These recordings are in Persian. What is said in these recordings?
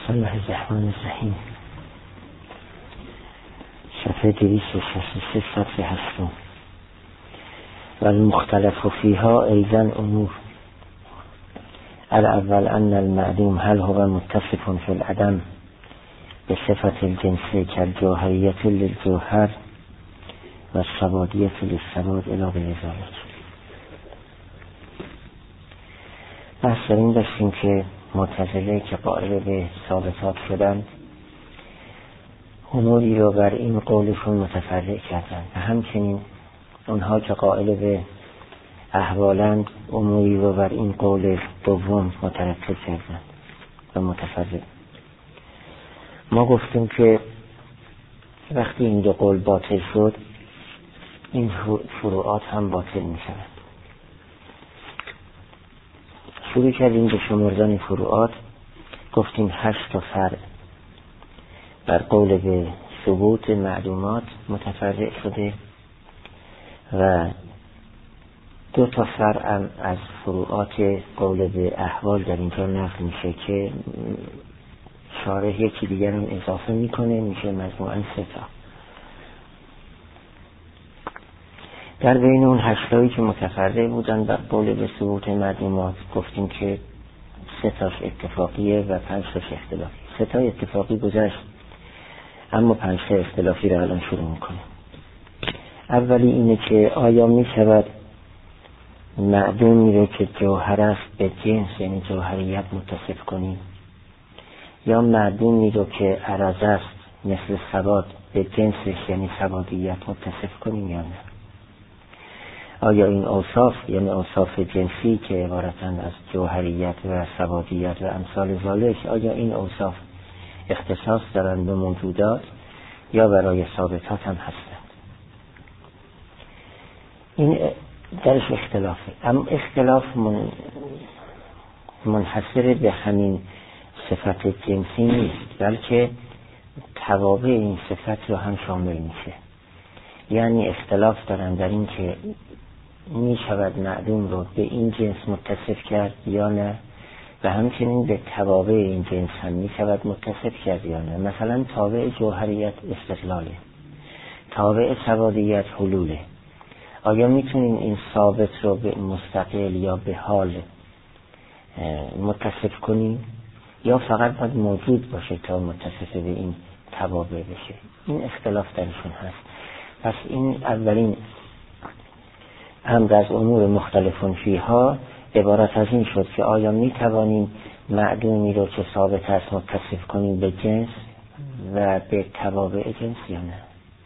بسم الله الرحمن الرحیم. صفحه 263 صفحه 8. و المختلف فیها ایضا امور. الاول ان المعدوم هل هو متصف فی العدم بصفت الجنس كالجوهریت للجوهر و السوادیت للسواد الی غیر ذلک. بحث داریم داشتیم که معتزله که قائل به ثابتات شدند اموری رو بر این قولشون متفرع کردند و همچنین اونها که قائل به احوالند اموری رو بر این قول دوم مترتب کردند و متفرع. ما گفتیم که وقتی این دو قول باطل شد این فروعات هم باطل می شود. شروع کردیم به شمردن فروعات. گفتیم 8 تا فرع بر قول به ثبوت معلومات متفرع شده و 2 تا فرع از فروعات قول به احوال در اینجا نقل میشه که شارح یکی دیگر هم اضافه میکنه، میشه مجموعاً 3 تا. در بین اون 8 تایی که متفرع بودن بر قول به ثبوت معلومات گفتیم که 3 تاش اتفاقیه و 5 تاش اختلافی. 3 تا اتفاقی گذشت اما 5 تا اختلافی رو الان شروع میکنه. اولی اینه که آیا میشود معدومی رو که جوهر است به جنس یعنی جوهریت متصف کنیم یا معدومی رو که عرض است مثل سواد به جنسش یعنی سوادیت متصف کنیم یا نه؟ آیا این اوصاف یعنی اوصاف جنسی که عبارتند از جوهریت و سوادیت و امثال ذالک، آیا این اوصاف اختصاص دارند به موجودات یا برای ثابتات هم هستند؟ این درش اختلافه، اما اختلاف منحصر به همین صفت جنسی نیست بلکه توابع این صفت رو هم شامل میشه. یعنی اختلاف دارن در این که می شود معدوم رو به این جنس متصف کرد یا نه و همچنین به توابع این جنس هم می شود متصف کرد یا نه. مثلا تابع جوهریت استقلاله، تابع سوادیت حلوله. آیا میتونیم این ثابت رو به مستقل یا به حال متصف کنیم یا فقط باید موجود باشه تا متصف به این توابع بشه؟ این اختلاف درشون هست. پس این اولین امر از امور مختلفون فیها عبارت از این شد که آیا می توانیم معدومی رو که ثابت است متصف کنیم به جنس و به توابع جنس یا نه؟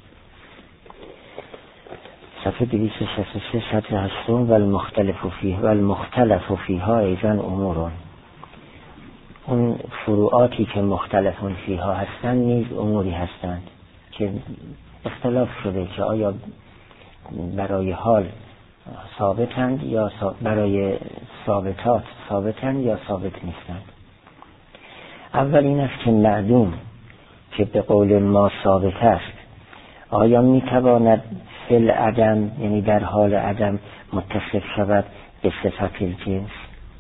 صفحه 263 صفحه 8. و المختلف فیها ایضا امورون. اون فروعاتی که مختلفون فیها هستند نیز اموری هستند که اختلاف شده که آیا برای حال ثابتند یا برای ثابتات ثابتند یا ثابت نیستند. اول این است که معدوم که به قول ما ثابت است آیا میتواند فی العدم یعنی در حال عدم متصف شود به صفت الجنس؟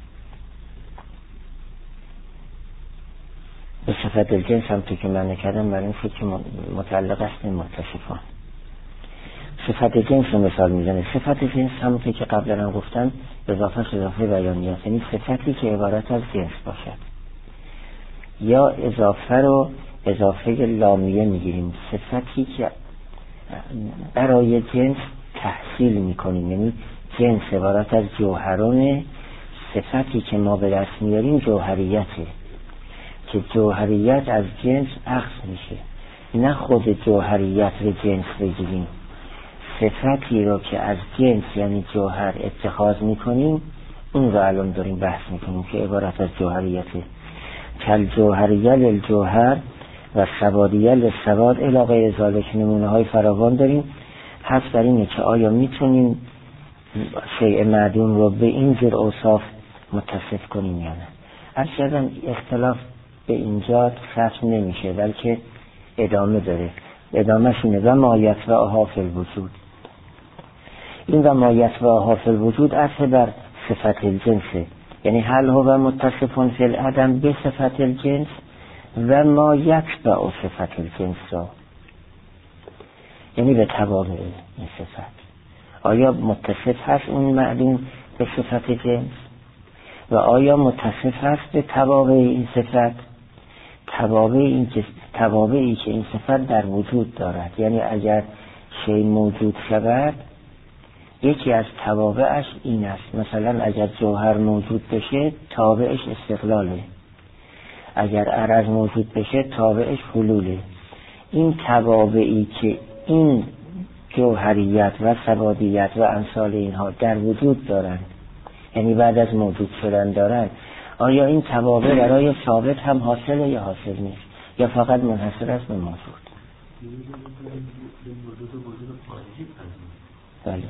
به صفت الجنس هم که من نکردم برای این شد که متعلق است به متصفان. صفت جنس رو مثال میزنه. صفت جنس همونطور که قبلا هم گفتم اضافه بیانیه، یعنی صفتی که عبارت از جنس باشد. یا اضافه رو اضافه لامیه میگیریم، صفتی که برای جنس تحصیل میکنیم، یعنی جنس عبارت از جوهرونه، صفتی که ما به دست میاریم جوهریته که جوهریت از جنس اخذ میشه، نه خود جوهریت رو جنس بگیریم. صفتی رو که از جنس یعنی جوهر اتخاذ میکنیم اون رو الان داریم بحث میکنیم که عبارت از جوهریته. کل جوهریه للجوهر و سوادیه للسواد الی غیر ذلک. نمونه های فراوان داریم. حرف در اینه که آیا میتونیم شیء معدوم رو به این جور اوصاف متصف کنیم یا نه؟ اصلا اختلاف به اینجا ختم نمیشه بلکه ادامه داره. ادامهش اینه و مایت و احاف الوجود. این و مایت و احاف الوجود عطف بر صفت الجنسه، یعنی هل هو متصفون فی العدم به صفت الجنس و ما یتبع صفت الجنس را، یعنی به تبابع این صفت. آیا متصف هست اون معلوم به صفت جنس و آیا متصف هست به تبابع این صفت؟ تبابعی که این صفت در وجود دارد، یعنی اگر شی موجود شود یکی از توابعش این است. مثلا اگر جوهر موجود بشه تابعش استقلاله، اگر عرض موجود بشه تابعش حلوله. این توابعی که این جوهریت و سوادیت و امثال اینها در وجود دارند، یعنی بعد از موجود شدن دارند، آیا این توابع برای ثابت هم حاصله یا حاصل نیست یا فقط منحصر است به موجود؟ بله.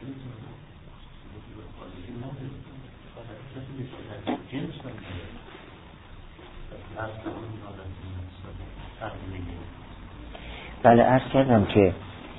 بله عرض کردم که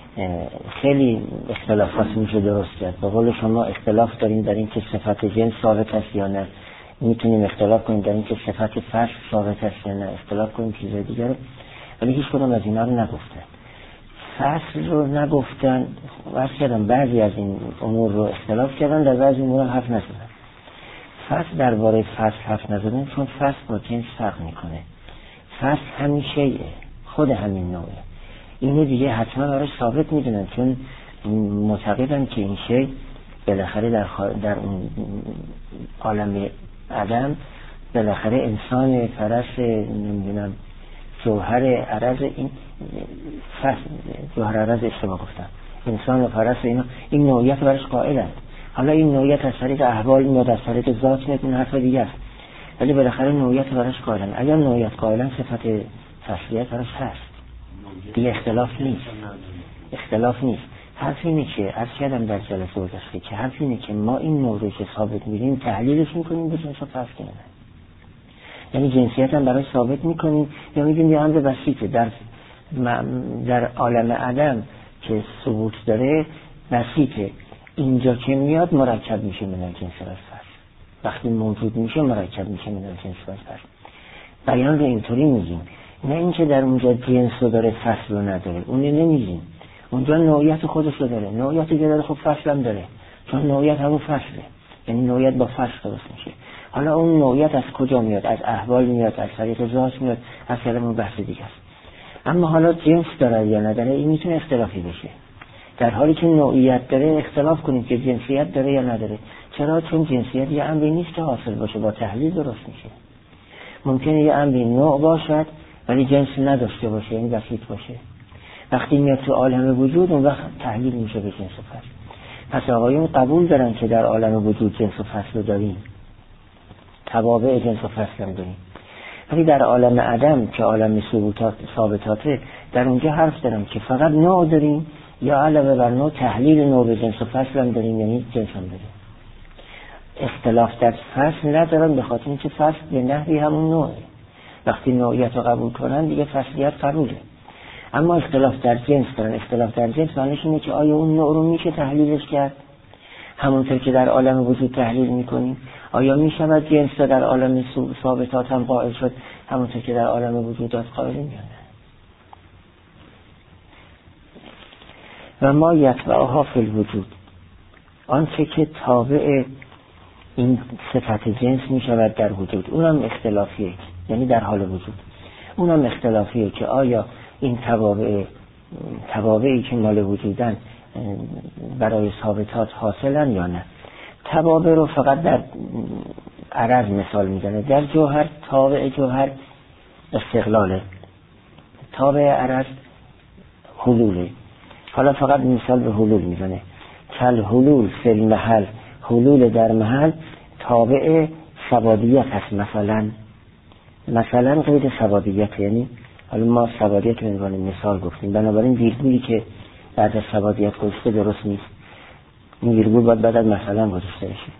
خیلی اختلافات میشه درست کرد. به قول شما اختلاف داریم در این که صفت جنس ثابت است یا نه، میتونیم اختلاف کنیم در این که صفت فصل ثابت است یا نه، اختلاف کنیم چیزای دیگر، ولی هیچ کدوم از اینا رو نگفتن. فصل رو نگفتن. عرض کردم بعضی از این امور رو اختلاف کردن، در بعضی امور حرف نزدن. فصل درباره فصل حرف نزدن چون فصل با جنس فرق میکنه. فصل همین شیء، خود همین نوعه، اینو دیگه حتما براش ثابت میدونن چون معتقدن که این شی بالاخره در اون عالم عدم بالاخره انسان پرست، نمیدونم جوهر عرض، این فصل جوهر عرض اشتباه گفتم، انسان پرست این نوعیت براش قائلند. حالا این نوعیت از طریق احوال میاد، از طریق ذات میاد، این حرف دیگه است، ولی بالاخره نوعیت براش قائلند. اگر نوعیت قائلند صفت فصلیت براش هست دیگه، اختلاف نیست. حرف اینه که عرض کردم در جلسه گذشته که حرف اینه که ما این موضوع که ثابت می‌بینیم تحلیلش می‌کنیم به جنس و فصل کنیم، یعنی جنسیت هم برای ثابت می‌کنیم یا می‌گیم یه امر بسیطه در عالم عدم که ثبوت داره بسیطه، اینجا که میاد مرکب میشه من الجنس و فصل، وقتی موجود میشه مرکب میشه من الجنس و فصل. بیان رو اینطوری میگیم، نه اینکه در اونجا جنس رو داره فصل رو نداره، اونی نمیگیم. اونجا نوعیت خودش رو داره، نوعیتی که داره خب فصل هم داره، چون نوعیت همون فصله، یعنی نوعیت با فصل درست میشه. حالا اون نوعیت از کجا میاد؟ از احوال میاد، از طریق ذات میاد، از کلمه بحث دیگه است. اما حالا جنس داره یا نداره این میتونه اختلافی بشه. در حالی که نوعیت داره اختلاف کنیم که جنسیت داره یا نداره. چرا؟ چون جنسیت یه امری نیست که حاصل باشه، با تحلیل درست میشه. ممکنه یه امری نوع باشد ولی جنس نداشته باشه، یعنی بسیط باشه. وقتی میاد تو عالم وجود اون وقت تحلیل میشه به جنس و فصل. پس آقایون قبول دارن که در عالم وجود جنس و فصل داریم، توابع جنس و فصل هم داریم، ولی در عالم عدم که عالم ثابتاته در اونجا حرف دارم که فقط نوع داریم یا علاوه بر نوع تحلیل نوع به جنس و فصل هم داریم، یعنی جنس هم داریم. اختلاف در فصل ندارن به خاطر اینکه فصل به نحوی همون نوعه. وقتی نوعیت رو قبول کنن دیگه فصلیت قبوله. اما اختلاف در جنس دارن. اختلاف در جنس معنیش اینه که آیا اون نوع رو میشه تحلیلش کرد همونطور که در عالم وجود تحلیل میکنیم؟ آیا میشود جنس در عالم ثابتات هم قائل شد همونطور که در عالم وجودات قائلیم یا نه؟ و ما یتبعها فی الوجود، آنچه که تابع این صفت جنس میشود در وجود، اونم اختلافیه، یعنی در حال وجود اونم اختلافیه که آیا این توابعی که مال وجودن برای ثابتات حاصلن یا نه. توابع رو فقط در عرض مثال میزنه. در جوهر تابع جوهر استقلاله، تابع عرض حلوله. حالا فقط مثال به حلول میزنه. کل حلول فی المحل، حلول در محل تابع سوادیت هست. مثلا غیر سوادیت، یعنی حالا ما سوادیت به عنوان مثال گفتیم، بنابراین ویرگولی که بعد از سوادیت گذاشته درست نیست، این ویرگول باید بعد از مثلا گذاشته بشه.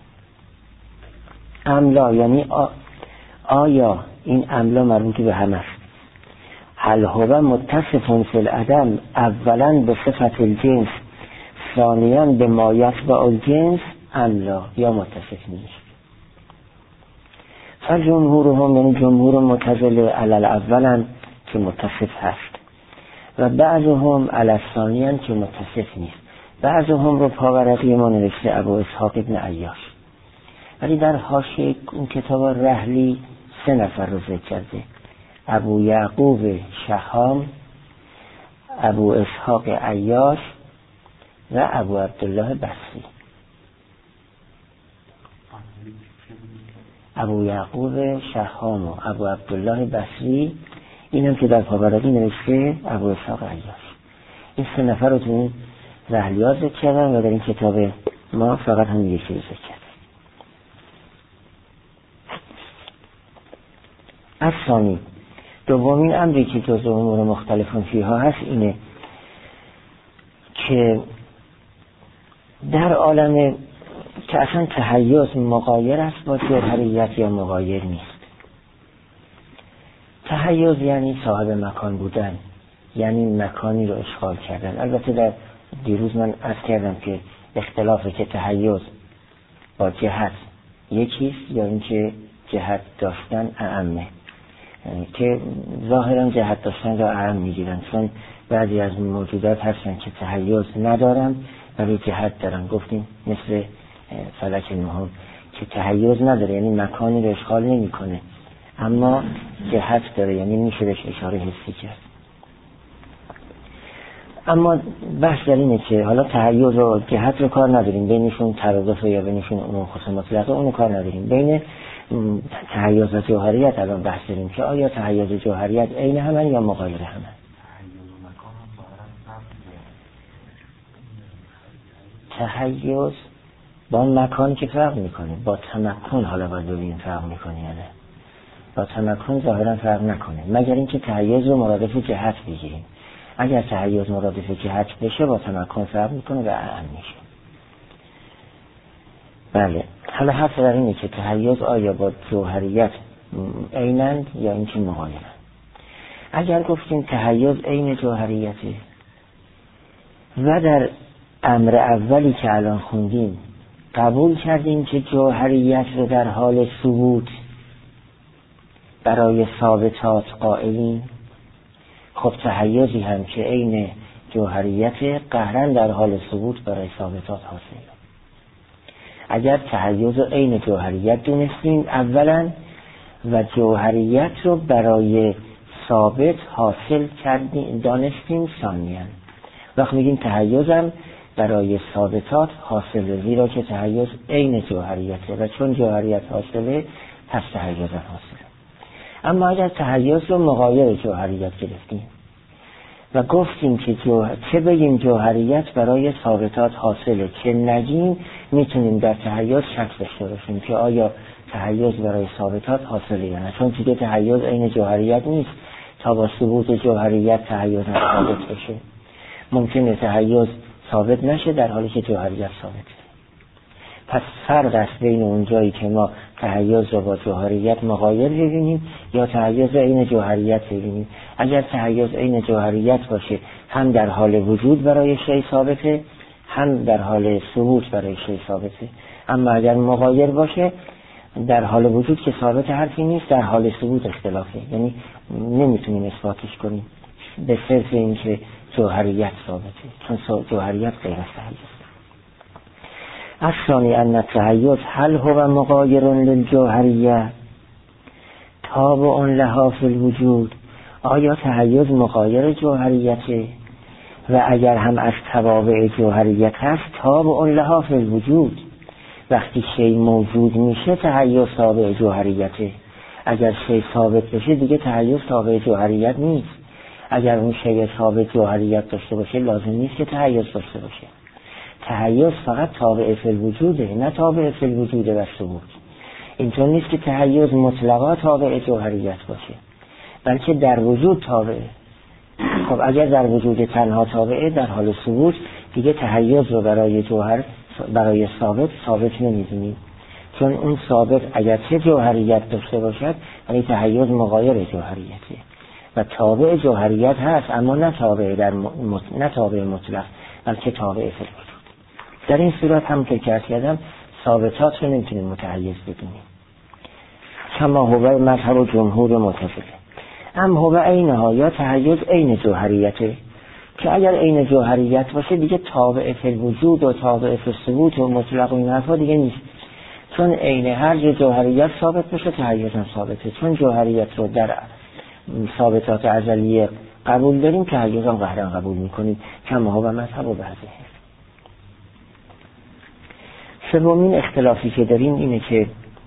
املا یعنی آیا این املا مربوط به هم است. هل هو متصف فی العدم اولا به صفت الجنس ثانیاً به ما یتبع الجنس املا، یا متصف نیست. فجمهورهم یعنی جمهور معتزله علل اولن که متصف هست و بعضهم علل ثانیان که متصف نیست. بعضهم رو پاورقی ما نوشته ابو اسحاق ابن عیاش، ولی در حاشیه اون کتاب رحلی 3 نفر رو ذکر کرده: ابو یعقوب شهام، ابو اسحاق عیاش و ابو عبدالله بصری. ابو یعقوب شهام و ابو عبدالله بصری، اینم که در پاورقی نوشته ابو اسحاق عیاش. این 3 نفر رو تو این رحلیات ذکر کردن و در این کتاب ما فقط هم یکی رو ذکر کردن. از ثانی، دومین امری که جزء امور مختلفون فیها هست اینه که در عالم که اصلا تحیز مغایر است با جوهریت یا مغایر نیست. تحیز یعنی صاحب مکان بودن، یعنی مکانی رو اشغال کردن. البته در دیروز من عرض کردم که اختلافه که تحیز با جهت یکیست یا اینکه جهت داشتن اعمه، که ظاهرا جهت داشتن را اعم میگیرن، چون بعضی از موجودات هستن که تحیز ندارن ولی جهت دارن. گفتیم مثل فلک نهم که تحیز نداره، یعنی مکانی رو اشغال نمی کنه اما جهت داره، یعنی میشه بهش اشاره حسی کرد. اما بحث در اینه که حالا تحیز و جهت رو کار نداریم، بینشون ترادف یا بینشون عموم خصوص مطلقه اونو کار نداریم. بین تحیز و جوهریت الان بحث داریم که آیا تحیز و جوهریت عین همن یا مغایر همن. تحیز با مکان که فرق میکنه، با تمکن حالا باید ببینیم فرق میکنه یا نه. با تمکن ظاهرا فرق نکنه، مگر اینکه تحیز رو مرادف جهت بگیریم. اگر تحیز مرادف جهت بشه با تمکن فرق میکنه و اعم میشه. بله، حالا حرف در اینه که تحیز آیا با جوهریت عینند یا اینکه مغایرند. اگر گفتیم تحیز عین جوهریته و در امر اولی که الان خوندیم قبول کردیم که جوهریت رو در حال ثبوت برای ثابتات قائلیم، خب تحیزی هم که عین جوهریت قهرن در حال ثبوت برای ثابتات حاصل. اگر تحیز و عین جوهریت دونستیم اولا و جوهریت رو برای ثابت حاصل کردیم دانستیم ثانیاً، وقت میگیم تحیزم برای ثابتات حاصله، زیرا که تحیز عین جوهریته و چون جوهریت حاصله پس تحیزم حاصله. اما اگر تحیز رو مغایر جوهریت گرفتیم و گفتیم که چه بگیم جوهریت برای ثابتات حاصله که نگیم، میتونیم در تحیز شک داشته باشیم که آیا تحیز برای ثابتات حاصله یا نه، چون دیگه تحیز عین جوهریت نیست تا با ثبوت جوهریت تحیز ثابت بشه. ممکنه تحیز ثابت نشه در حالی که جوهریت ثابته. پس فرق است بین اون جایی که ما تحیز رو با جوهریت مغایر ببینیم یا تحیز عین جوهریت ببینیم. اگر تحیز عین جوهریت باشه هم در حال وجود برای شیء ثابته هم در حال ثبوت برای شیء ثابته. اما اگر مغایر باشه در حال وجود که ثابت حرفی نیست، در حال ثبوت اختلافه، یعنی نمیتونیم اثباتش کنیم به صرف این که جوهریت ثابته، چون جوهریت غیر از تحیز. الثانی ان التحیز هل هو مغایر للجوهریه تابع لها فی الوجود، آیا تحیز مغایر جوهریته و اگر هم از توابع جوهریت هست تابع لها فی الوجود. وقتی شیء موجود میشه تحیز تابع جوهریته، اگر شیء ثابت بشه دیگه تحیز تابع جوهریت نیست. اگر اون شیء ثابت جوهریت داشته باشه لازم نیست که تحیز داشته باشه. تحیز فقط تابع فی الوجوده، نه تابع فی الوجود و ثبوت. اینطور نیست که تحیز مطلقا تابع جوهریت باشه، بلکه در وجود تابعه. خب اگر در وجود تنها تابعه در حال ثبوت دیگه تحیز رو برای جوهر برای ثابت نمیدونیم، چون اون ثابت اگر چه جوهریت داشته باشد ولی تحیز مغایر جوهریته و تابع جوهریت هست اما نه تابع مطلق بلکه تابع فی الوجود. در این صورت هم که عرض کردم ثابتات رو نمیتونیم متحیز بدونیم، کما هو مذهب جمهور معتزله. اما هو عینها، یا تحیز عین جوهریته، که اگر عین جوهریت باشه دیگه تابع فی الوجود و تابع فی الثبوت و مطلق و این حرفا دیگه نیست. چون عین هر جا جوهریت ثابت بشه تحیز هم ثابته. چون جوهریت رو در ثابتات ازلیه قبول داریم، تحیز هم قهرن قبول میکنیم. کما هو مذهب و بعضه. سومین اختلافی که داریم اینه که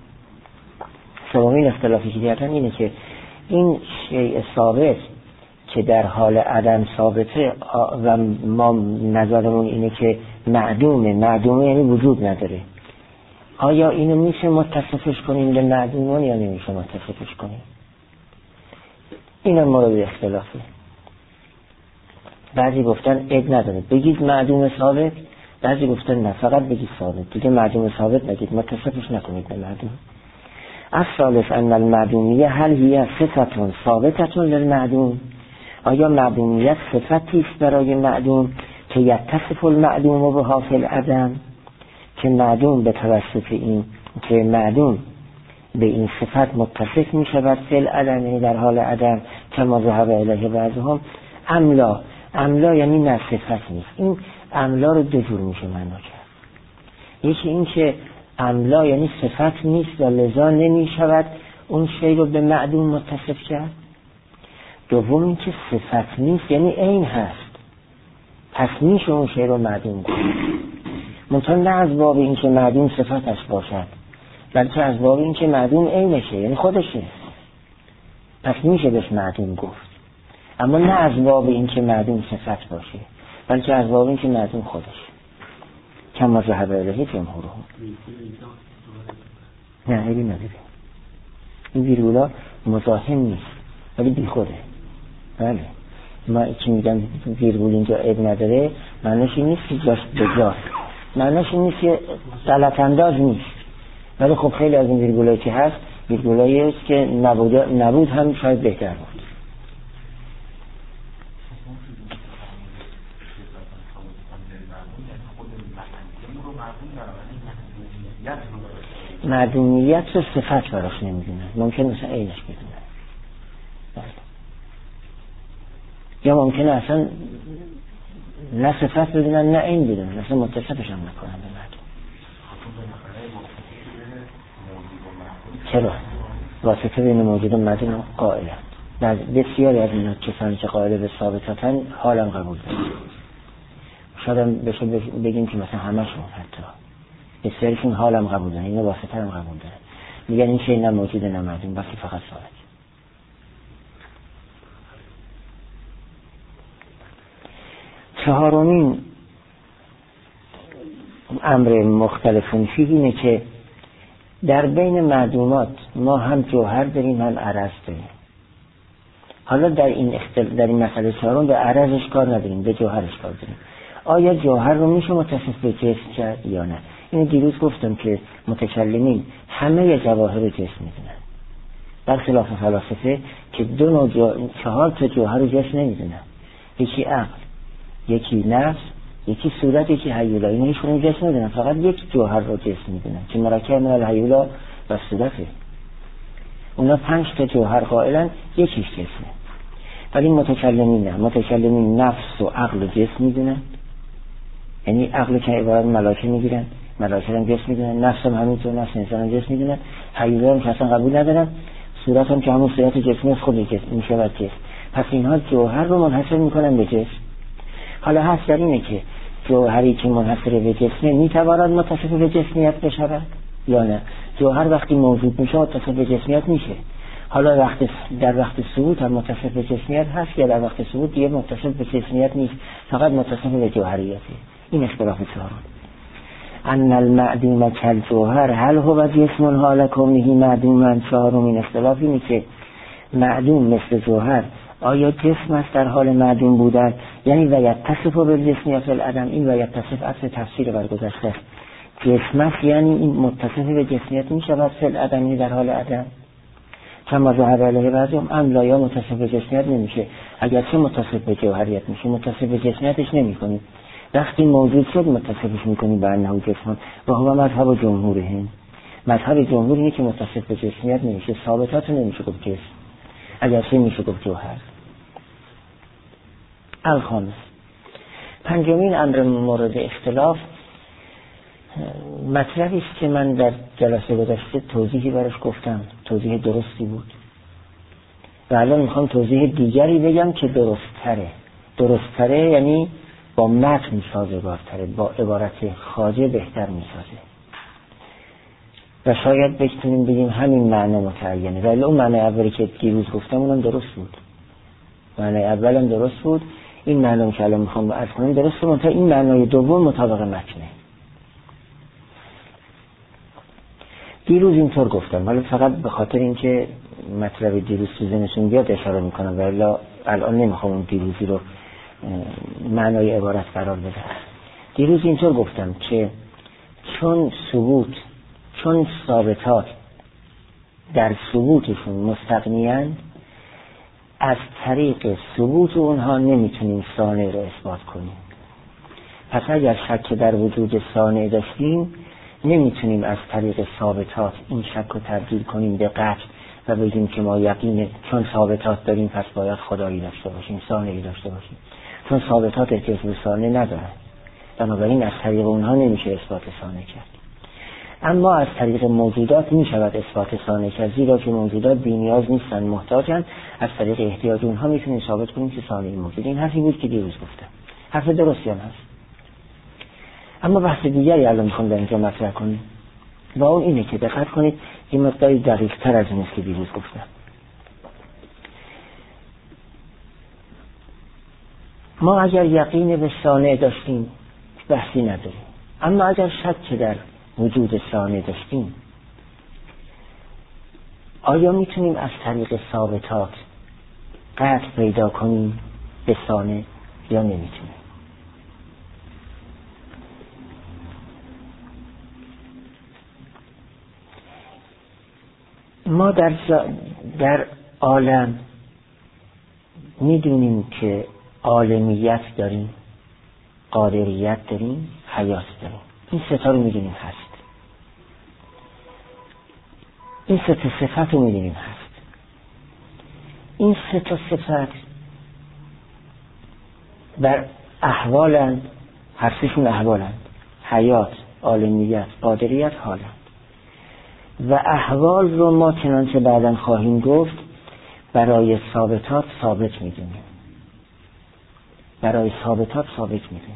اینه که این شیء ثابت که در حال عدم ثابته و ما نظرمون اینه که معدومه یعنی وجود نداره، آیا اینو میشه متصفش کنیم به معدومون یا نمیشه متصفش کنیم؟ این مورد اختلافه. بعضی گفتن عیب نداره بگید معدوم ثابت، بعضی گفتن نه فقط بگید ثابت، دیگه معدوم ثابت نگید، متصفش نکنید به معدوم. الثالث ان المعدومیه هل هی صفتون ثابتتون للمعدوم، آیا معدومیت صفتی است برای معدوم که یتصف المعدوم بها فی العدم، که معدوم به توسط این که معدوم به این صفت متصف می شود فی العدم، یعنی در حال عدم، کما ذهب الیه بعضهم. املا یعنی نه صفت نیست. این املا رو دو جور میشه معنا کرد. یکی این که املا یعنی صفت نیست و لذا نمی شود اون شی رو به معدوم متصف کرد. دوم این که صفت نیست یعنی عین هست، پس میشه اون شی رو معدوم کنید. منطقه نه از باب این که معدوم صفتش باشد، بلکه از باب این که معدوم عینشه یعنی خودشه، پس میشه بهش معدوم گفت. اما نه از باب این که معدوم صفت باشه، بلکه از باب این که معدوم خودش. کما ذهب الیه جمهورهم. نه عیبی نداره، این ویرگولا مزاحم نیست ولی بی خوده. بله ما چی میگم ویرگول اینجا عیب نداره، معنیش این نیست که جاش بجاست، معنیش این نیست که غلط انداز نیست، ولی خب خیلی از این ویرگولایی که هست ویرگولایی است که نبود هم شاید بهتر بود. معدومیت رو صفت براش نمیدونن، ممکن مثلا عینش بدونن، یا ممکنه اصلا نه صفت بدونن نه عین بدونن، اصلا متصفش هم نکنن به معدوم. چرا؟ واسطه بین موجود و معدوم قائلند. در بسیاری از اینا کسانی که قائل به ثابتاتن حالم قبول دارن، شاید هم بشه بگیم که مثلا همشون، حتی بسیاریشون حالم قبول دارن، اینو واسطه هم قبول دارن، میگن این شیء نه موجوده نه معدوم، بلکه فقط ثابت. چهارمین امر مختلفون فیه اینه که در بین معدومات ما هم جوهر داریم هم عرض داریم. حالا در این مسئله چهارم به عرضش کار نداریم، به جوهرش کار داریم. آیا جوهر رو میشه متصف به جسم کرد یا نه؟ اینو دیروز گفتم که متکلمین همه جواهر رو جسم میدونن، برخلاف فلاسفه که 4 تا جوهر رو جسم نمیدونن، یکی عقل، یکی نفس، یکی صورت، یکی هیولا. این هیچ کدوم جسم نمیدونن، فقط یک جوهر رو جسم میدونن که مرکب من الهیولا و صورته. اونا 5 تا جوهر قائلن، یکیش جسمه. ولی متکلمین نه، متکلمین نفس و عقل جسم میدونن، یعنی عقل که عبارت ملائکه میگیرن، ملائکه هم جسم میدونن، نفس هم همینطور، نفس انسان هم جسم میدونن، هیولا هم که اصلا قبول ندارن، صورت هم که همون صورت جسمی خود جسم میشود جسم. پس اینها جوهر رو منحصر میکنن به جسم. حالا هست در اینه که جوهری که منحصر به جسمه میتواند متصف به جسمیت بشود یا نه؟ جوهر وقتی موجود میشه متصف به جسمیت میشه. حالا در وقت ثبوت هم متصف به جسمیت هست یا در وقت ثبوت دیگه متصف به جسمیت نیست، فقط متصف به جوهریته. این اختلاف چهارم. ان المعدوم کالجوهر هل هو جسم حال کونه معدوما. چهارمین اختلاف اینه که معدوم مثل جوهر آیا جسم است در حال معدوم بودن، یعنی و یتصف بالجسمیت العدم. این و یتصف اصل تفسیر برگذشته جسم است، یعنی این متصف به جسمیت می شود فی العدم، در حال عدم. کما ذهب الیه بعضهم. ام یا متصف به جسمیت نمیشه، اگر چه متصف به جوهریت میشه، متصف به جسمیتش نمیکنی. وقتی موجود شد متصفش میکنی به انه جسم و هو مذهب جمهورهم. مذهب جمهور اینه که متصف به جسمیت نمیشه، ثابتات نمیشه گفت جسم، اگر چه میشه گفت جوهر. الخامس، پنجمین امر مورد اختلاف مطلبی است که من در جلسه گذشته توضیحی براش گفتم، توضیح درستی بود و الان میخوام توضیح دیگری بگم که درست‌تره یعنی با متن سازگارتره، با عبارت خواجه بهتر میسازه و شاید بتونیم بگیم همین معنی متعینه. ولی اون معنی اولی که دیروز گفتم اونم درست بود، معنی اولم درست بود، این معنی که الان میخوام عرض کنم درست بود، منتها این معنی دوم مطابق متنه. دیروز اینطور گفتم، ولی فقط به خاطر اینکه مطلب دیروز تو ذهنشون بیاد اشاره میکنم، ولی الان نمیخوام اون دیروزی رو معنای عبارت قرار بدم. دیروز اینطور گفتم که چون ثابتات در ثبوتشون مستغنی‌اند، از طریق ثبوت اونها نمیتونیم صانع رو اثبات کنیم. پس اگر شک در وجود صانع داشتیم، نمیتونیم از طریق ثابتات این شک رو تبدیل کنیم به قطع و بگیم که ما یقین چون ثابتات داریم پس باید خدایی داشته باشیم، صانعی داشته باشیم، چون ثابتات احتیاج به صانع ندارن، بنابراین از طریق اونها نمیشه اثبات صانع کرد. اما از طریق موجودات میشود اثبات صانع کرد، زیرا که موجودات بی‌نیاز نیستن، محتاجن. از طریق احتیاج اونها میتونیم ثابت کنیم که صانعی موجود. این حرفی بود که دیروز گفتم، حرف درستی هم هست. اما بحث دیگری الان میخوام در اینجا مطرح کنیم و اون اینه که دقت کنید این مقداری دقیق تر از این است که دیروز گفتم. ما اگر یقین به صانع داشتیم بحثی نداریم، اما اگر شک در وجود صانع داشتیم، آیا میتونیم از طریق ثابتات قطع پیدا کنیم به صانع یا نمیتونیم؟ ما در عالم میدونیم که عالمیت داریم، قادریت داریم، حیات داریم. این سه تا رو میدونیم هست. این سه تا صفت رو میدونیم هست. این سه تا صفت بر احوالند، هر سهشون احوالند، حیات، عالمیت، قادریت، حالند. و احوال رو ما چنانچه بعداً خواهیم گفت برای ثابتات ثابت میدونیم، برای ثابتات ثابت میدونیم.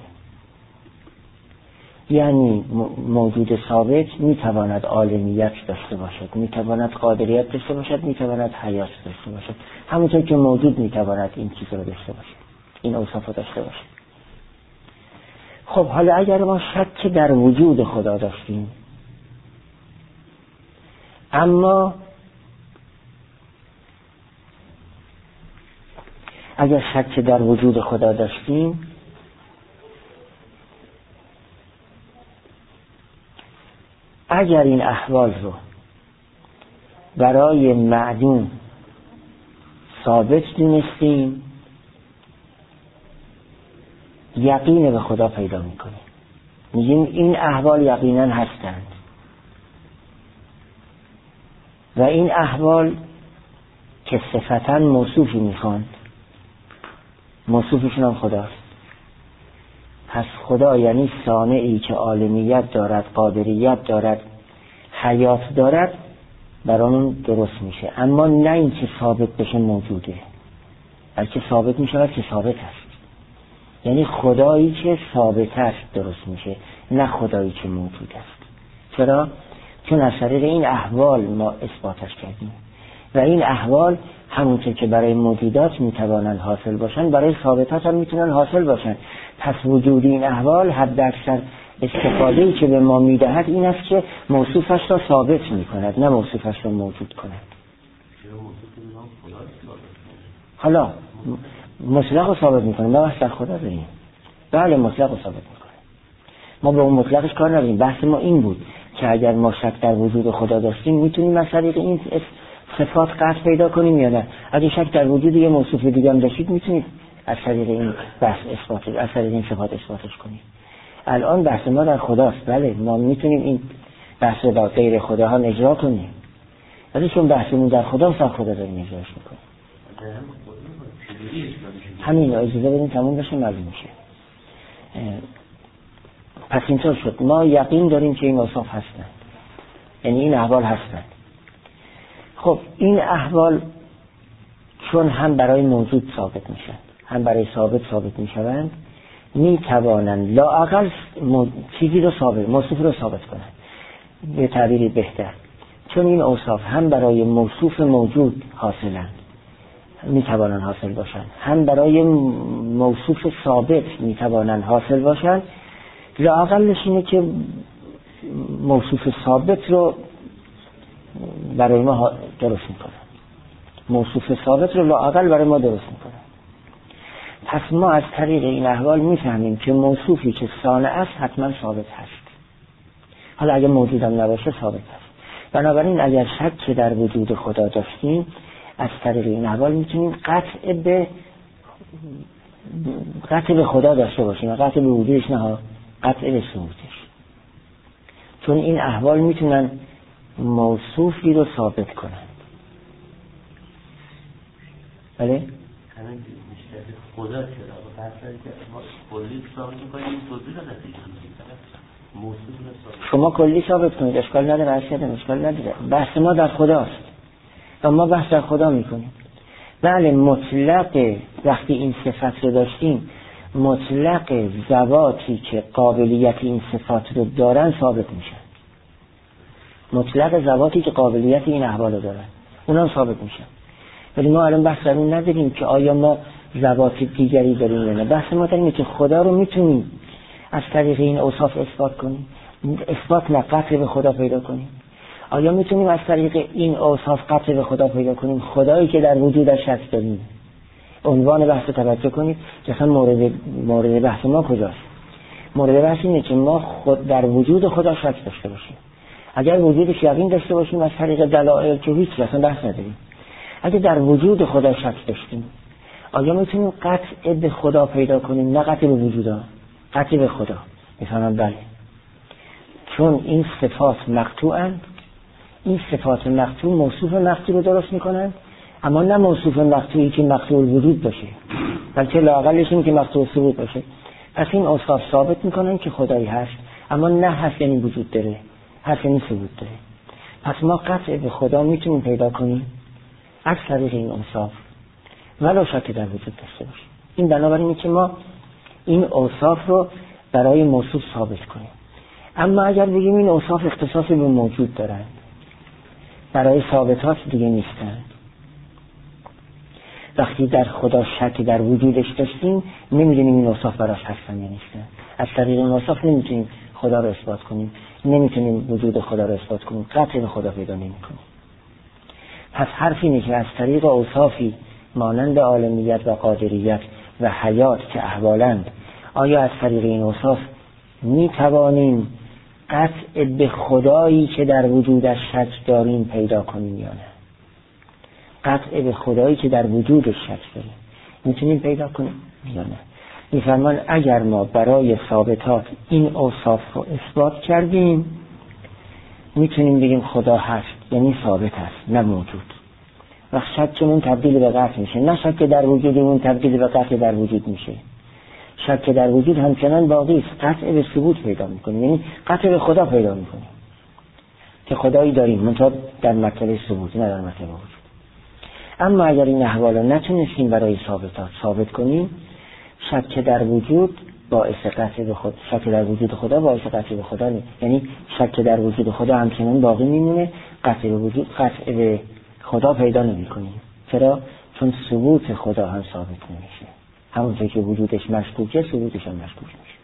یعنی موجود ثابت میتواند عالمیت داشته باشد، میتواند قادریت داشته باشد، میتواند حیات داشته باشد، همونطور که موجود میتواند این چیز رو داشته باشد، این اوصاف رو داشته باشد. خب حالا اگر ما شک در وجود خدا داشتیم، اما اگر شک در وجود خدا داشتیم، اگر این احوال رو برای معدوم ثابت دونستیم، یقین به خدا پیدا میکنیم، میگیم این احوال یقینا هستند و این احوال که صفتاً موصوفی میخواند، موصوفشون هم خداست. پس خدا یعنی صانعی که عالمیت دارد، قادریت دارد، حیات دارد، برامون درست میشه. اما نه این که ثابت بشه موجوده، بلکه ثابت میشه که ثابت است. یعنی خدایی که ثابت است درست میشه، نه خدایی که موجود است. چرا؟ چون از طریق این احوال ما اثباتش کردیم و این احوال همونطور که برای موجودات میتوانند حاصل باشن، برای ثابتات هم میتونن حاصل باشن. پس وجود این احوال حد اکثر استفاده‌ای که به ما میدهد این است که موصوفش را ثابت میکند، نه موصوفش را موجود کند. حالا مطلق رو ثابت میکنه، ما بحث در خدا داریم. بله مطلق رو ثابت میکنه، ما به اون مطلقش کار نداریم. بحث ما این بود که اگر ما شک در وجود خدا داشتیم، میتونیم از طریق این صفات قطع پیدا کنیم یا نه. اگه شک در وجود یه موصوف دیگه هم داشتید، میتونید از طریق این بحث اثباتش، از طریق این صفات اثباتش کنید. الان بحث ما در خداست. بله ما میتونیم این بحث با غیر خدا هم اجرا کنیم، ولی چون بحثمون در خدا و خدا داریم اجراش میکنیم. همین اجازه بدیم تموم بشه معلوم میشه. پس اینطور شد ما یقین داریم که این اوصاف هستند، یعنی این احوال هستند. خب این احوال چون هم برای موجود ثابت میشن هم برای ثابت میشوند، میتوانند لااقل چیزی رو ثابت، موصوف رو ثابت کنند. به تعبیری بهتر، چون این اوصاف هم برای موصوف موجود حاصلند، میتوانند حاصل باشند، هم برای موصوف ثابت میتوانند حاصل باشند، لااقلش اینه که موصوف ثابت رو برای ما درست میکنن، موصوف ثابت رو لااقل برای ما درست میکنن. پس ما از طریق این احوال میفهمیم که موصوفی که صانع است حتما ثابت هست، حالا اگه موجودم نباشه ثابت هست. بنابراین اگر شک در وجود خدا داشتیم، از طریق این احوال میتونیم قطع به خدا داشته باشیم، قطع به وجودش نه، قطع به ثبوتش. چون این احوال میتونن موصوفی رو ثابت کنند. بله؟ خدا چرا؟ بحثایی که ما کلی ثابت می‌کنیم توضیح ندید. شما کلی ثابت کنید، اشکال نداره، اشکال نداره. بحث ما در خداست و ما بحث در خدا میکنیم. بله مطلق وقتی این صفت رو داشتیم، مطلق ذواتی که قابلیت این صفات رو دارن ثابت میشن. مطلق ذواتی که قابلیت این احوال رو دارن اونا ثابت میشن. ولی ما الان بحث رو نداریم که آیا ما ذوات دیگری داریم یا نه. بحث ما اینه که خدا رو میتونیم از طریق این اوصاف اثبات کنیم، اثبات نه قطع به خدا پیدا کنیم. آیا میتونیم از طریق این اوصاف قطع به خدا پیدا کنیم، خدایی که در وجودش هست داریم؟ عنوان بحث توجه کنید که اصلا مورد بحث ما کجاست. مورد بحث اینه که ما خود در وجود خدا شک داشته باشیم. اگر وجودش یقین داشته باشیم از طریق دلائل که هیچ اصلا بحث نداریم. اگه در وجود خدا شک داشتیم، آیا میتونیم قطع به خدا پیدا کنیم؟ نه قطع به وجودا، قطع به خدا. میفهمم بله، چون این صفات مقطوعند. این صفات مقطوع موصوف مقطوع رو درست میکنند، اما نه موصوف مقطوعی که مقطوع الوجود باشه، بلکه لااقلش این که مقطوع ثبوت باشه. پس این اوصاف ثابت میکنن که خدایی هست، اما نه هست یعنی وجود داره، هست یعنی ثبوت داره. پس ما قطع به خدا میتونیم پیدا کنیم از طریق این اوصاف ولو شک در وجود داشته باشیم. این بنابراینه که ما این اوصاف رو برای موصوف ثابت کنیم. اما اگر بگیم این اوصاف اختصاص به موجود دارند، برای ثابتات دیگه نیستند، وقتی در خدا شک در وجودش داشتیم نمیدونیم این اوصاف براش هستن یا نیستن. از طریق این اوصاف نمیتونیم خدا رو اثبات کنیم، نمیتونیم وجود خدا رو اثبات کنیم، قطع به خدا پیدا نمیکنیم. پس حرف اینه که از طریق اوصافی مانند عالمیت و قادریت و حیات که احوالند، آیا از طریق این اوصاف میتوانیم قطع به خدایی که در وجودش شک داریم پیدا کنیم یا نه؟ قطع به خدایی که در وجودش شک داریم میتونیم پیدا کنیم یا نه؟ میفرمان اگر ما برای ثابتات این اوصاف رو اثبات کردیم، میتونیم بگیم خدا هست، یعنی ثابت هست نه موجود. و شکمون تبدیل به قطع میشه، نه شک در وجودمون تبدیل به قطع در وجود میشه. شک در وجود همچنان باقی است، قطع به ثبوت پیدا میکنیم، یعنی قطع به خدا پیدا میکنیم که خدایی داریم، منتها در مرتبه ثبوت نه در مرتبه وجود. اما اگر این احوال رو نتونستیم برای ثابتات ثابت کنیم، شک در وجود باعث قطع به خدا، شک در وجود خدا باعث قطع به خدا نیست. یعنی شک در وجود خدا همچنان باقی میمونه، قطع به وجود، قطع به خدا پیدا نمیکنیم. چرا؟ چون ثبوت خدا هم ثابت نمیشه. همونطور که وجودش مشکوکه، ثبوتش هم مشکوک میشه.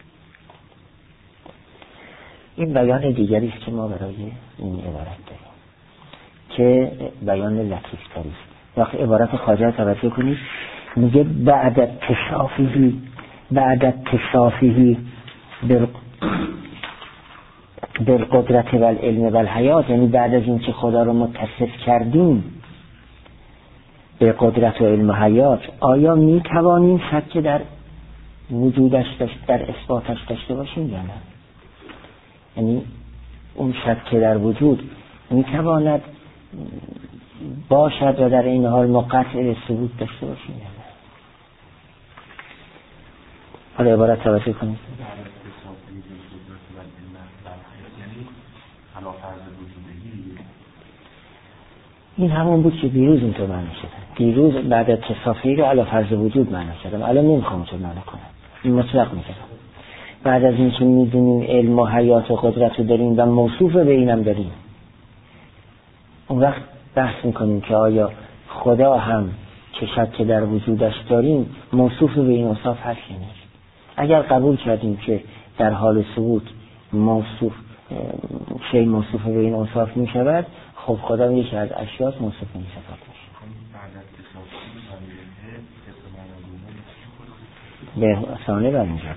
این بیان دیگری است که ما برای این عبارت داریم که بیان لطیف تری است. وقتی عبارت خواجه توجه کنید، میگه بعد اتصافه بالقدرت و العلم و الحیات، یعنی بعد از این که خدا رو متصف کردیم به قدرت و علم و حیات، آیا می توانیم شک در وجودش در اثباتش داشته باشیم یا نه؟ یعنی اون شک در وجود میتواند باشد و در این حال ما قطع به ثبوت داشته باشیم. حالا عبارت توجه کنید. این همون بود که دیروز اینطور معنی شد. دیروز بعد از تصافی رو علی فرض وجود معنی شدم. الان نمیخوام اونطور معنی کنم. این مطلق میکنم. بعد از این که میدونیم علم و حیات و قدرت رو داریم و موصوف به اینم داریم، اون وقت بحث میکنیم که آیا خدا هم که شک در وجودش داریم موصوف به این اوصاف هست یا نیست. اگر قبول کردیم که در حال ثبوت شیء موصوف به این اوصاف میشود، خب خدا یکی از اشیاء موصوف به این صفات میشه. به ثانه برمیگرده،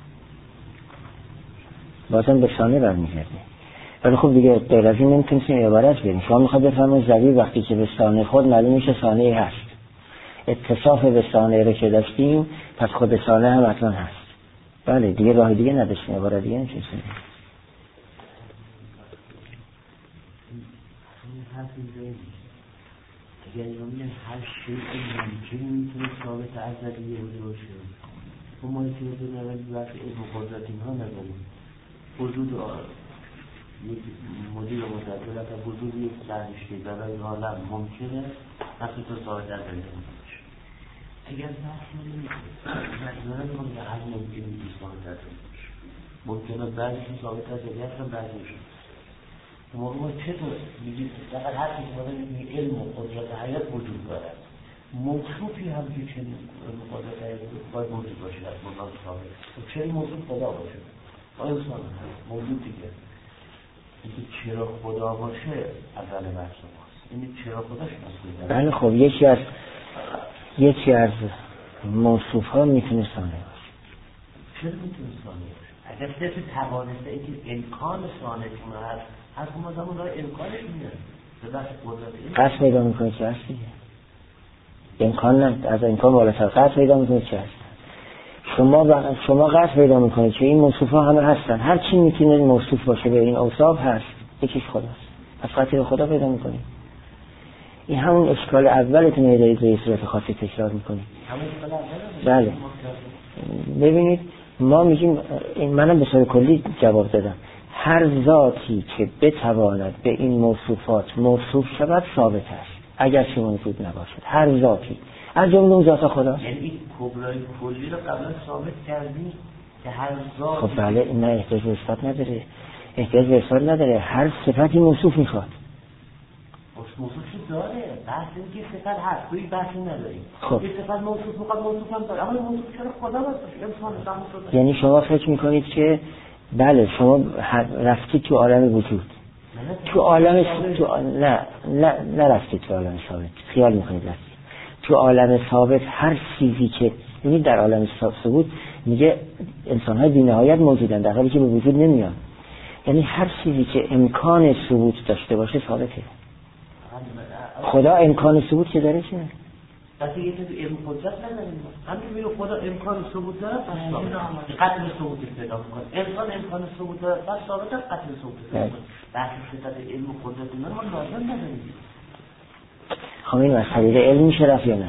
بازم به ثانه برمیگرده. ولی خب دیگه غیر از این نمیتونیم عبارت بریم. شما میخواد بفهمید زوی وقتی که به ثانه خود معلوم میشه ثانه هست، اتصاف به ثانه رو که داشتیم پس خود ثانه هم اصلا هست. بله دیگه راه دیگه نداشتیم، عبارت دیگه نمیشه. اگر یعنی هر شیء ممکنی میتونه ثابت ازلیه باشه، و ما که بدون وقت علم و قدرت اینها نداریم. وجود یک مدیر مدرد و وجود یک سرنشتی برای عالم ممکنه وقتی تو ثابت ازلیه باشه. اگر بحث نمی‌کنیم که هر ممکنی ثابت ازلیه باشه، ممکنه بعضی ثابت ازلیه هستن بعضیشون. ما چطور میگیم فقط هر چیزی که میگیم علم و قدرت حیات وجود دارد، موصوفی هم که چنین علم و قدرت حیات باید موجود باشه از مناظ ثابت. چرا موجود خدا باشه؟ آیا انسان موجود دیگه اینکه چرا خدا باشه اول بحث ماست. اینه چرا خداش مسئول. بله خب یکی از موصوف ها میتونه ثانه باشه. چرا میتونه ثانه باشه؟ اگر صرف توانسته اینکه امکان ثانه‌تون هست، از اون آدم راه امکانش میاد به بحث قدرت قصد پیدا میکنه چه هست دیگه. امکان نه، از امکان بالاتر قصد پیدا میکنه چه هست. شما قصد پیدا میکنه که این موصوف ها همه هستن، هر چی میتونه موصوف باشه به این اوصاف هست، یکیش خداست. پس قصد به خدا پیدا میکنه. این همون اشکال اولتون دارید به صورت خاصی تکرار میکنید. بله ببینید ما میگیم، منم به صورت کلی جواب دادم، هر ذاتی که بتواند به این موصوفات موصوف شود ثابت است اگر چه موجود نباشد. هر ذاتی از جمله اون ذات خداست. یعنی این کبرای کلی رو قبلا ثابت کردیم که هر ذاتی. خب بله این نه احتیاج به اثبات نداره، احتیاج به اثبات نداره. هر صفتی موصوف میخواد. موصوفی داره، بحث این که صفت هست، توی بحثی نداریم. خب این صفت موصوف میخواد، موصوف هم داره، اما موصوف چرا خدا باشه؟ یعنی شما فکر میکنید که بله شما رفتید تو عالم وجود، تو عالم نه رفتید تو عالم ثابت، خیال میکنید رفتید تو عالم ثابت. هر چیزی که یعنی در عالم ثابت میگه انسان های بی‌نهایت موجودن در حالی که به وجود نمیان. یعنی هر چیزی که امکان ثبوت داشته باشه ثابته. خدا امکان ثبوت که داره چیه؟ وقتی یه چیزی علم قدرت نداریم، همین میگه خدا امکان ثبوت داره، پس قطع ثبوت پیدا می‌کنه. انسان امکان ثبوت داره، پس ثابت است قطع ثبوت پیدا می‌کنه. بحث صفت علم و قدرت اینا ما لازم نداریم. خب این از طریق علم میشه رفت یا نه؟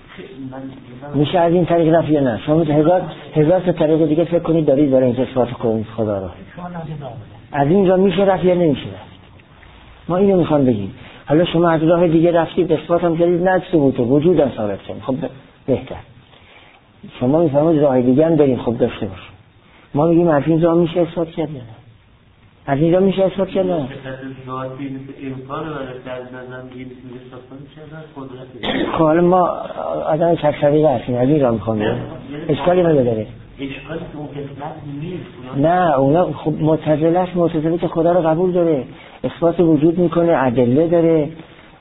میشه از این طریق رفت یا نه؟ شما هزار تا طریق دیگه فکر کنید دارید برای اینکه اثبات کنید خدا رو. از این راه میشه رفت یا نمیشه رفت؟ ما اینو میخوام بگیم. حالا شما از راه دیگه رفتید اثبات هم کردید نه ثبوت وجود هم ثابت کنید، خب بهتر. شما میفهمید راه دیگه هم دارین، خب داشته باشید. ما میگیم از این راه میشه اثبات کرد نه؟ از این راه میشه اثبات کرد نه؟ امکان رو در نظر میگیم اثبات کنید چه قدرت. حالا ما آدم چکشویقه هستیم، از این راه میخوام بگیم اشکالی نداره. اشکالی که اون قسمت نیست. نه اونا خب معتزله که خدا رو قبول داره، اثبات وجود میکنه، ادله داره،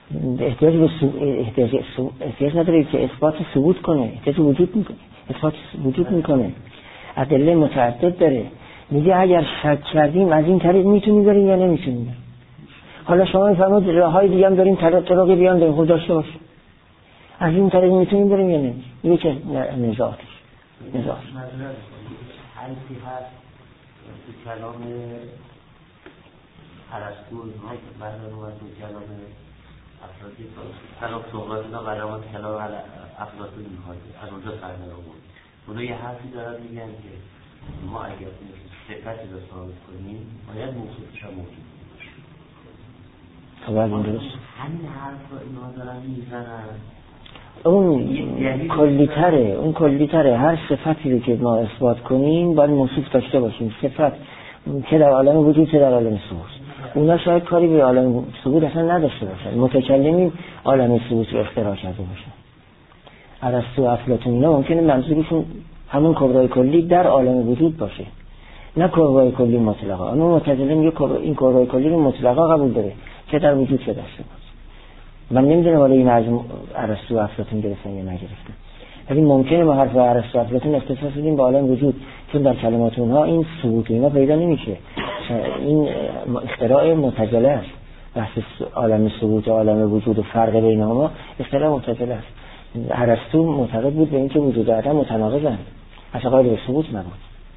احتیاج نداره که اثبات ثبوت کنه، احتیاج وجود میکنه، اثبات وجود میکنه، ادله متعدد داره. میگه اگر شک کردیم از این طریق میتونیم بریم یا نمیتونیم. حالا شما میفهمید راههای دیگه هم داریم، طرق بیان داریم، خود داشته باشه. از این طریق میتونیم بریم یا نمیتونیم. میگه که نزاعش حرفی هست تو کلام ارسطو اینها که بعدا اومد تو کلام افلاطون کلام سقراط اینا علامات کلام افلاطون میخواد از اونجا سرمایه آورد. اونا یه حرفی دارن میگن که ما اگر صفتی رو ثابت کنیم باید موصوفش هم موجود باشه. خب درست همین حرف رو اینا دارن میزنن. اون کلی‌تره هر صفتی رو که ما اثبات کنیم باید موصوف داشته باشیم. صفت که در عالم وجود چه در عالم ثبوت. اونا شاید کاری به عالم ثبوت اصلا نداشته باشن. متکلمین عالم ثبوت رو اختراع کرده باشن. ارسطو و افلاطون اینا ممکنه منظورشون همون کبرای کلی در عالم وجود باشه، نه کبرای کلی مطلقه. اما معتزله میگه این کبرای کلی رو مطلقه قبول داره که در وجود شده است. من نمیدونم حالا این از ارسطو و افلاطون گرفتن یا نگرفتن، ولی ممکنه ما حرف ارسطو و افلاطون اختصاص بدیم به عالم وجود، چون در کلمات اونها این ثبوت اینا پیدا نمیشه. این اختراع معتزله است. بحث عالم ثبوت و عالم وجود و فرق بینهما اختراع معتزله است. ارسطو معتقد بود به اینکه وجود عدم متناقضند، اصلا قائل به ثبوت نبود.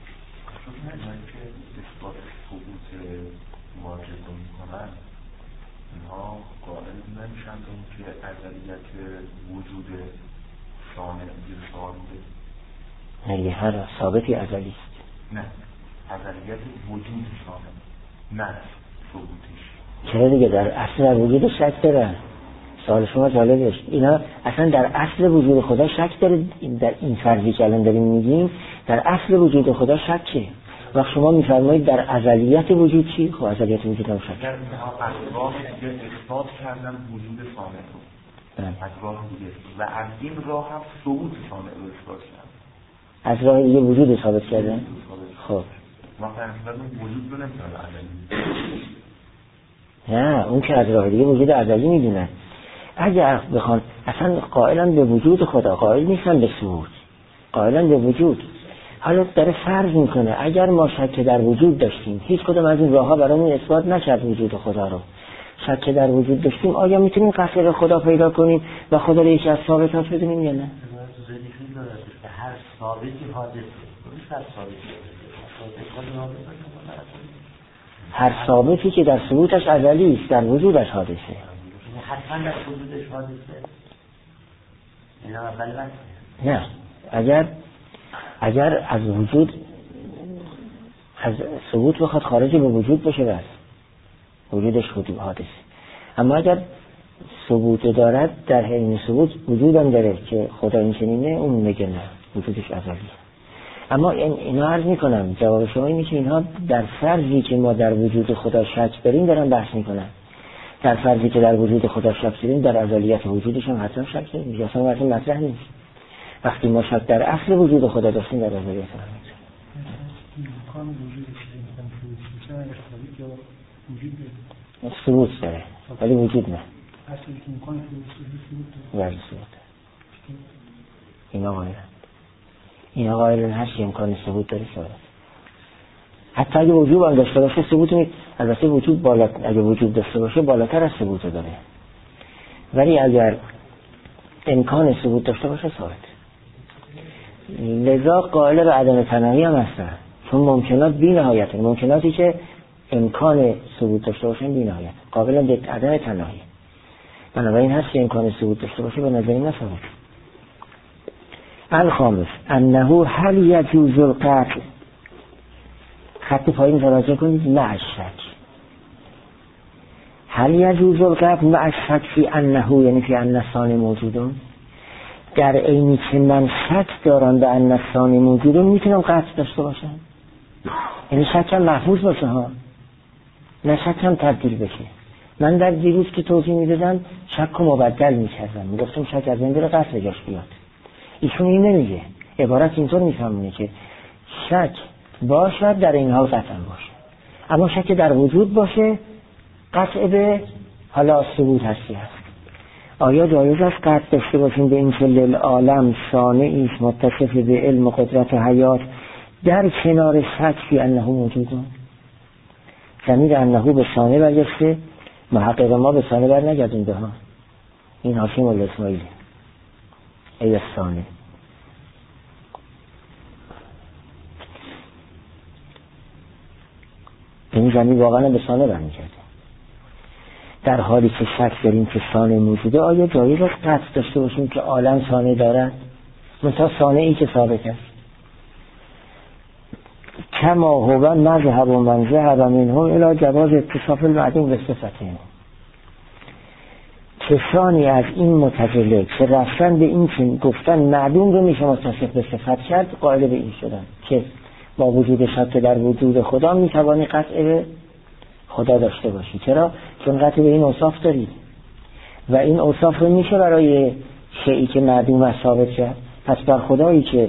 نمیشن به این که ازلیت وجود شامل سوال بوده؟ نه، هر ثابتی ازلی است. نه، ازلیت وجود شامل، نه ثبوتش. چرا دیگه در اصل وجود شک داره؟ سوال شما جالبه. اینا اصلا در اصل وجود خدا شک داره. در این فرضی که الان داریم میگیم در اصل وجود خدا شکه. وقت شما میفرمایید در ازلیت وجود چی؟ خب ازلیت وجود هم شک. در اسباب دیگه اثبات کردن وجود شامل رو. از راه دیگه و از این راه هم ثبوت شامل رو اثبات کردن. از راه دیگه وجود ثابت کردن؟ خب ما فرض وجود رو نمیتونن ازلی. نه، اون که از راه دیگه وجود ازلی میدونن. اگر بخوان اصلا قائلن به وجود خدا، قائل نیستن به ثبوت، قائلن به وجود. حالا داره فرض میکنه اگر ما شک در وجود داشتیم، هیچ کدوم از این راهها برامون اثبات نکرد وجود خدا رو، شک در وجود داشتیم، آیا میتونیم قصر خدا پیدا کنیم و خدا رو یکی از ثابتات بدونیم یا نه؟ هر ثابتی حادثه. هر ثابتی که در ثبوتش ازلی است در وجودش حادثه. حتما در وجودش حادثه. اینا اول نه، اگر از وجود از ثبوت بخواد خارج به وجود بشه بس وجودش حادثه. اما اگر ثبوت دارد در حین ثبوت وجود هم داره که خدا این چنینه، اون میگه نه وجودش ازلیه. اما اینا عرض میکنم جواب شما اینه که اینها در فرضی که ما در وجود خدا شک داریم دارن بحث میکنن. در فرضی که در وجود خدا شک داریم در ازلیت وجودش هم حتما شک داریم. اصلا واسه مطرح نیست. وقتی ما شک در اصل وجود خدا داشتیم در ازلیت هم امکان وجودش ثبوت داره ولی وجود نه. اصلی که امکان ثبوت اینا قائلن هر چی امکان ثبوت داره ثابت. حتی اگه وجود هم داشته باشه ثبوت البته وجود اگه وجود داشته باشه بالاتر از ثبوت داره، ولی اگر امکان ثبوت داشته باشه ثابت. لذا قائل به عدم تناهی هم هستن، چون ممکنات بی نهایت، ممکناتی که امکان ثبوت داشته باشن بی نهایت، قابل به عدم تناهی. بنابراین هست که امکان ثبوت داشته باشه به نظر این ثابت. الخامس انه هل یجوز القتل، خط پایین توجه کنید، مع الشک. هل یجوز القتل مع الشک فی انه، یعنی فی ان الثانی موجودون، در عینی که من شک دارم به ان الثانی موجودون میتونم قتل داشته باشم. یعنی شکم محفوظ باشه ها، نه شکم تبدیل بشه. من در دیروز که توضیح میدادم شک رو مبدل میکردم، میگفتم شک از این بره قتل جاش بیاد. ایشون این نمیگه، عبارت اینطور میفهمونه که شک باشد در این حال قطعا باشه، اما شک در وجود باشه قطع به حالا ثبوت هستی هست. آیا جایز است قطع داشته باشیم به این که للعالم صانعی است متصف به علم و قدرت و حیات در کنار شک فی انه موجودون؟ ضمیر انه به صانع برگشته، محقق ما به صانع بر نگردونده ها. این هاشم الاسماعیلی ای صانع. این ضمیر واقعا به صانع برمیگرده. در حالی که شک داریم که صانع موجوده، آیا جایز است قطع داشته باشیم که عالم صانع دارد؟ منتها صانعی که ثابت است. کما هو مذهب و من ذهب منهم الی جواز اتصاف المعدوم به صفتهم. کسانی از این معتزله که رفتن به این که گفتن معدوم رو میشه متصف به صفت کرد، قائل به این شدن که با وجود شک در وجود خدا میتوانی قطع به خدا داشته باشی. چرا؟ چون قطع به این اوصاف داری و این اوصاف رو میشه برای شیئی که معدوم است ثابت کرد. پس بر خدایی که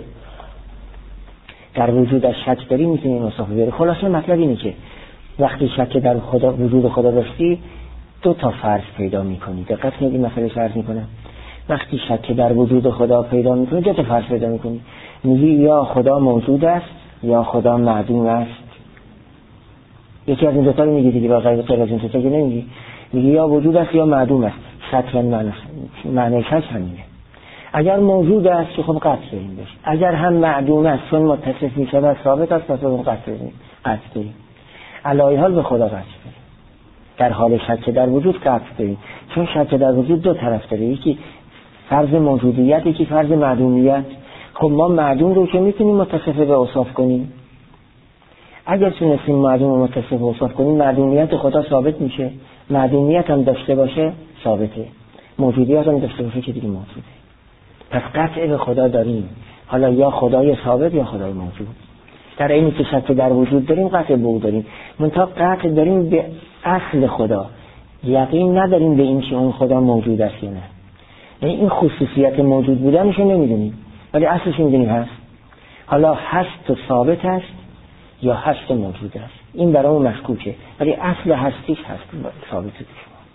در وجودش شک داری میتونی این اوصاف بیاری. خلاصه مطلب اینه که وقتی شک در خدا وجود خدا داشتی، دو تا فرض پیدا میکنی. دقت کنید مسئله فرض میکنم. وقتی شک در وجود خدا پیدا میکنی، دو تا فرض پیدا میکنی. میگی یا خدا موجود است یا خدا معدوم است. یکی از این دو تا رو میگی دیگه، با غیر از این دو تا که نمیگی. میگی یا وجود است یا معدوم است. شکل معنی شک همینه. اگر موجود است که خب قطع داریم بشه، اگر هم معدوم است چون متصف میشه و ثابت است پس اون قطع داریم. علای حال به خدا قطع داریم. در حال شک در وجود قطع داریم، چون شک در وجود دو طرف داره، یکی فرض موجودیت، یکی فرض معدومیت. خب ما معدوم رو که میتونیم متصف به اوصاف کنیم، اگر تونستیم معدوم رو متصف به اوصاف کنیم، معدومیت خدا ثابت میشه. معدومیت هم داشته باشه ثابته، موجودیت هم داشته باشه که دیگه موجوده. پس قطع به خدا داریم، حالا یا خدای ثابت یا خدای موجود. در اینی که شک در وجود داریم، قطع به او داریم، منتها قطع داریم به اصل خدا، یقین نداریم به این که اون خدا موجود است یا نه. یعنی این خصوصیت موجود بودنش رو نمیدونیم ولی اصلش میدونیم هست. حالا هست و ثابت است یا هست و موجود است، این برامون مشکوکه، ولی اصل هستیش هست ثابت است.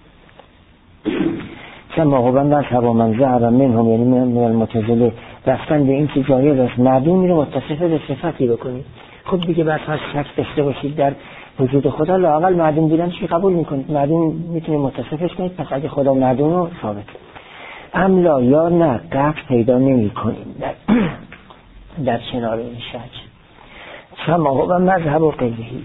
کما هو مذهب و من ذهب منهم، یعنی من المعتزله رفتن به این که جایز است معدومی رو متصف به صفتی بکنید. خب دیگه بعد از شک داشته باشید در وجود خدا، لااقل معدوم بودنش قبول میکنید، معدوم میتونید متصفش کنید. پس اگه خدا معدوم رو ثابت، املا یا نه قطع پیدا نمی کنید در کنار این شک. کما هو مذهب و غیرهی،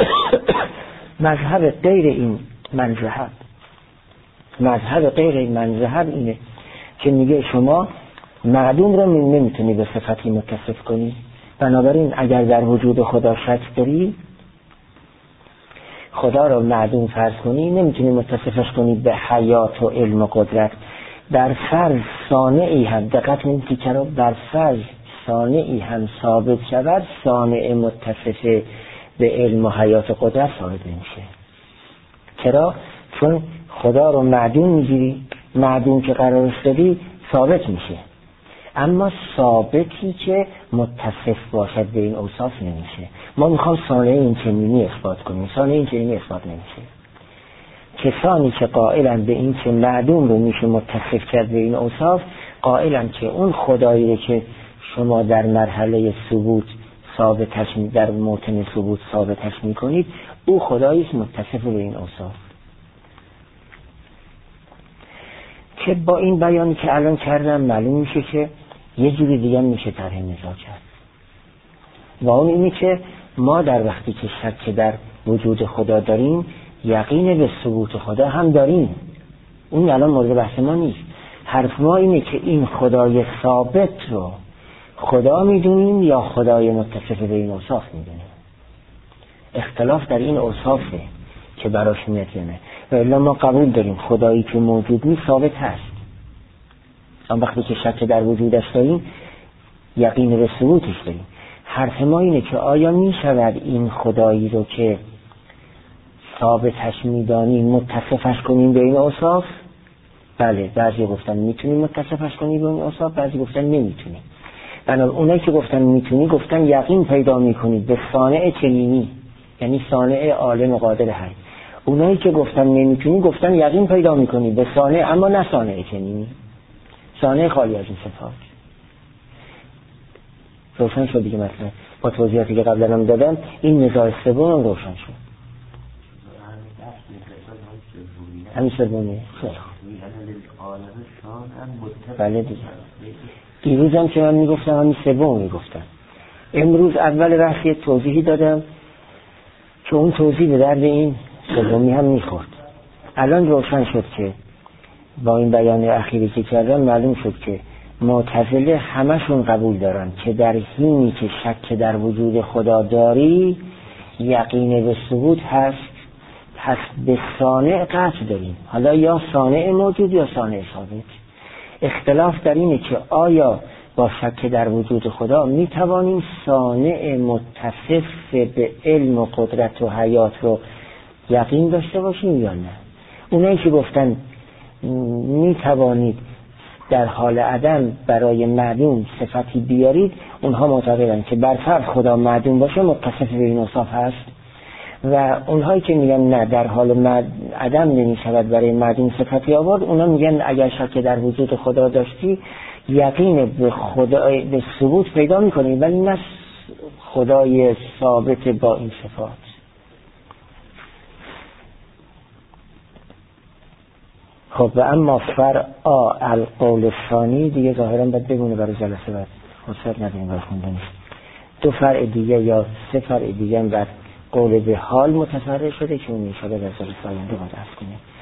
مذهب غیر این منذهب، مذهب غیر این منذهب اینه که میگه شما معدوم رو نمیتونی به صفتی متصف کنی، بنابراین اگر در وجود خدا شک داری، خدا رو معدوم فرض کنی، نمیتونی متصفش کنی به حیات و علم و قدرت. در فرض صانعی هم، دقت کنید که بر فرض صانعی هم ثابت شود، صانع متصف به علم و حیات و قدرت ثابت نمیشه. چرا؟ چون خدا رو معدوم میگیری، معدوم که قرار استادی ثابت میشه، اما ثابتی که متصف باشد به این اوصاف نمیشه. ما میخوام صانع این چنینی اثبات کنیم، صانع این چنینی اثبات نمیشه. کسانی که قائلن به این که معدوم رو میشه متصف کرد به این اوصاف، قائلن که اون خدایی که شما در مرحله ثبوت ثابتش، در موطن ثبوت ثابتش میکنید، او خدایی است متصف به این اوصاف. که با این بیانی که الان کردم معلوم میشه که یه جوری دیگه میشه طرح نزاع کرد، و اون اینه که ما در وقتی که شک در وجود خدا داریم، یقین به ثبوت خدا هم داریم. اون الان مورد بحث ما نیست. حرف ما اینه که این خدای ثابت رو خدا میدونیم یا خدای متصف به این اوصاف میدونیم. اختلاف در این اوصافه که براش میتونه، و الا ما قبول داریم خدایی که موجود نیست ثابت هست. اما وقتی که شک در وجودش داریم، یقین به ثبوتش داریم. حرف ما اینه که آیا میشود این خدایی رو که ثابتش میدانیم متصفش کنیم به این اوصاف؟ بله، بعضی گفتن میتونیم متصفش کنیم به این اوصاف، بعضی گفتن نمیتونیم. بنابراین اونایی که گفتن میتونی، گفتن یقین پیدا میکنید به صانع چنینی، یعنی صانع عالم قادر هست. اونایی که گفتن نمیتونی، گفتن یقین پیدا میکنید به صانع، اما نه صانع چنینی، صانع خالی از این صفات. روشن شد دیگه مثلا با توضیحاتی که قبلا هم دادم، این نزاع سوم روشن شد. همین سومیه. بله دیگه. دیروز هم که من میگفتم همین سوم میگفتم. امروز اول بحث یه توضیحی دادم که اون توضیح به درد این سومی هم میخورد. الان روشن شد که با این بیان اخیری که کردم معلوم شد که معتزله همشون قبول دارن که در حینی که شک در وجود خدا داری یقین به ثبوت هست، پس به صانع قطع داریم. حالا یا صانع موجود یا صانع ثابت. اختلاف در اینه که آیا با شک در وجود خدا می توانیم صانع متصف به علم و قدرت و حیات رو یقین داشته باشیم یا نه؟ اونایی که گفتن می توانید در حال عدم برای معدوم صفتی بیارید، اونها معتقدن که برفرض خدا معدوم باشه متصف به این اوصاف هست، و اونهایی که میگن نه در حال عدم نمی شود برای معدوم صفتی آورد، اونا میگن اگر شک در وجود خدا داشتی یقین به خدا به ثبوت پیدا میکنی، ولی نه خدای ثابت با این صفات. خب و اما فرع القول الثانی دیگه ظاهرا باید بگونه برای جلسه بعد خصوصیت نداریم برای خوندنش. دو فرع دیگه یا سه فرع دیگه هم بر قول به حال متفرع شده که اون میشه در جلسه آینده باید عرض کنیم.